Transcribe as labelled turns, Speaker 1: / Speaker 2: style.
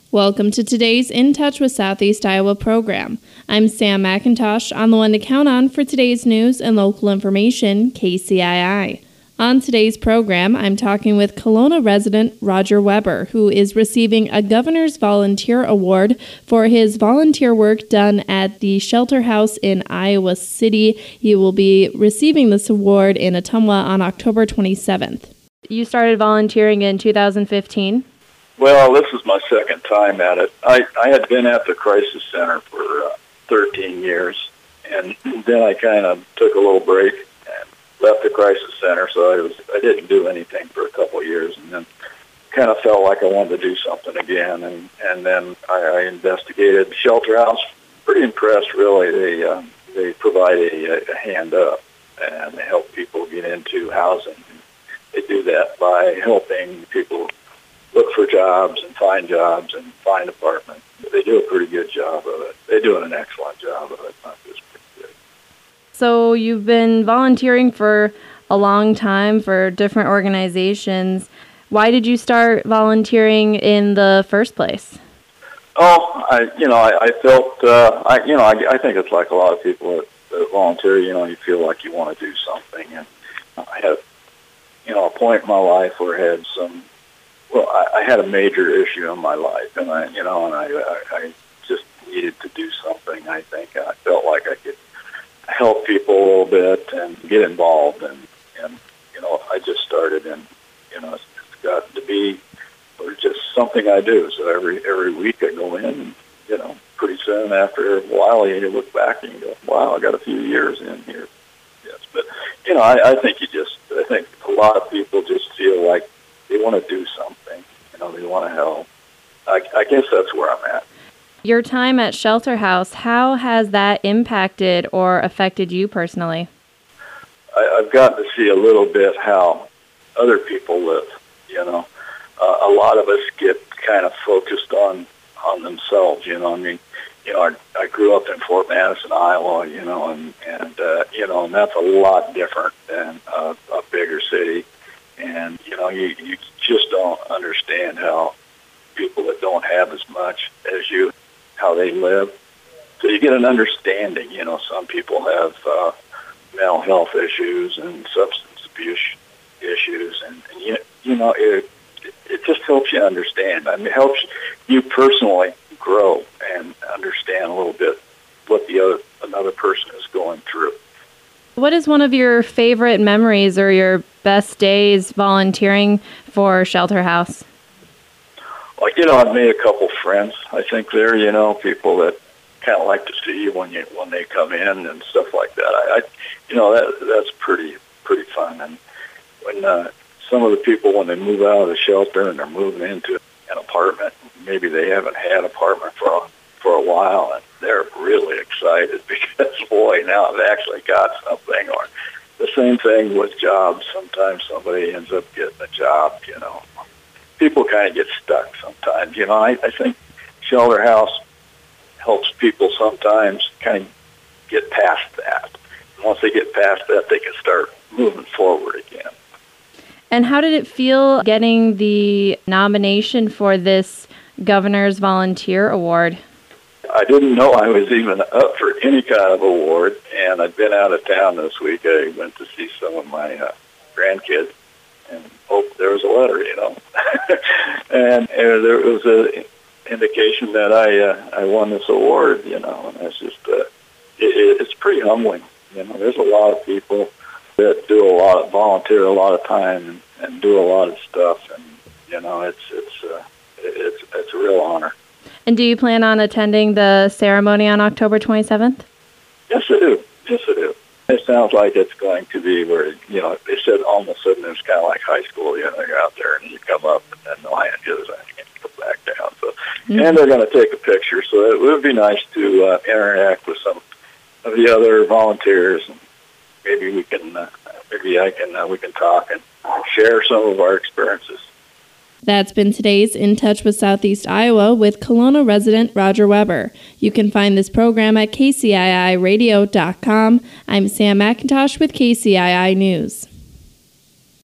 Speaker 1: Welcome to today's In Touch with Southeast Iowa program. I'm Sam McIntosh, on the one to count on for today's news and local information, KCII. On today's program, I'm talking with Kelowna resident Roger Weber, who is receiving a Governor's Volunteer Award for his volunteer work done at the Shelter House in Iowa City. He will be receiving this award in Ottumwa on October 27th. You started volunteering in 2015?
Speaker 2: Well, this is my second time at it. I had been at the Crisis Center for 13 years, and then I kind of took a little break and left the Crisis Center, so I didn't do anything for a couple of years, and then kind of felt like I wanted to do something again, and then I investigated Shelter House. Pretty impressed, really. They provide a hand up, and they help people get into housing. They do that by helping people look for jobs and find apartments. They do a pretty good job of it. They do an excellent job of it, not just pretty good.
Speaker 1: So you've been volunteering for a long time for different organizations. Why did you start volunteering in the first place?
Speaker 2: Oh, I felt, I think it's like a lot of people that volunteer, you feel like you want to do something. And I had, a point in my life where I had I had a major issue in my life, and I just needed to do something. I think I felt like I could help people a little bit and get involved, and I just started, and it's gotten to be just something I do. So every week I go in, and pretty soon after a while you look back and you go, wow, I got a few years in here. Yes, but I think I think a lot of people just feel like they want to do something, they want to help. I guess that's where I'm at.
Speaker 1: Your time at Shelter House, how has that impacted or affected you personally?
Speaker 2: I've gotten to see a little bit how other people live, A lot of us get kind of focused on themselves, I grew up in Fort Madison, Iowa, and that's a lot different than a bigger city. And, you just don't understand how people that don't have as much as you, how they live. So you get an understanding, some people have mental health issues and substance abuse issues. And it just helps you understand. I mean, it helps you personally grow and understand a little bit what another person is going through.
Speaker 1: What is one of your favorite memories or your best days volunteering for Shelter House?
Speaker 2: Well, I've made a couple friends. I think there, people that kind of like to see you when they come in and stuff like that. That's pretty fun. And when some of the people, when they move out of the shelter and they're moving into an apartment, maybe they haven't had an apartment for a while, and they're really excited because, boy, now I've actually got something. Or the same thing with jobs. Sometimes somebody ends up getting a job, People kind of get stuck sometimes. I think Shelter House helps people sometimes kind of get past that. And once they get past that, they can start moving forward again.
Speaker 1: And how did it feel getting the nomination for this Governor's Volunteer Award?
Speaker 2: I didn't know I was even up for any kind of award, and I'd been out of town this week. I went to see some of my grandkids, and there was a letter, and there was an indication that I won this award, and it's just it's pretty humbling. There's a lot of people that volunteer a lot of time and do a lot of stuff, and it's a real honor.
Speaker 1: And do you plan on attending the ceremony on October 27th?
Speaker 2: Yes, I do. It sounds like it's going to be where, they said almost sudden it's kind of like high school, you're out there and you come up and then the lion goes and you come back down. So, And they're going to take a picture, so it would be nice to interact with some of the other volunteers. And maybe we can talk and share some of our experiences.
Speaker 1: That's been today's In Touch with Southeast Iowa with Kelowna resident Roger Weber. You can find this program at kciiradio.com. I'm Sam McIntosh with KCII News.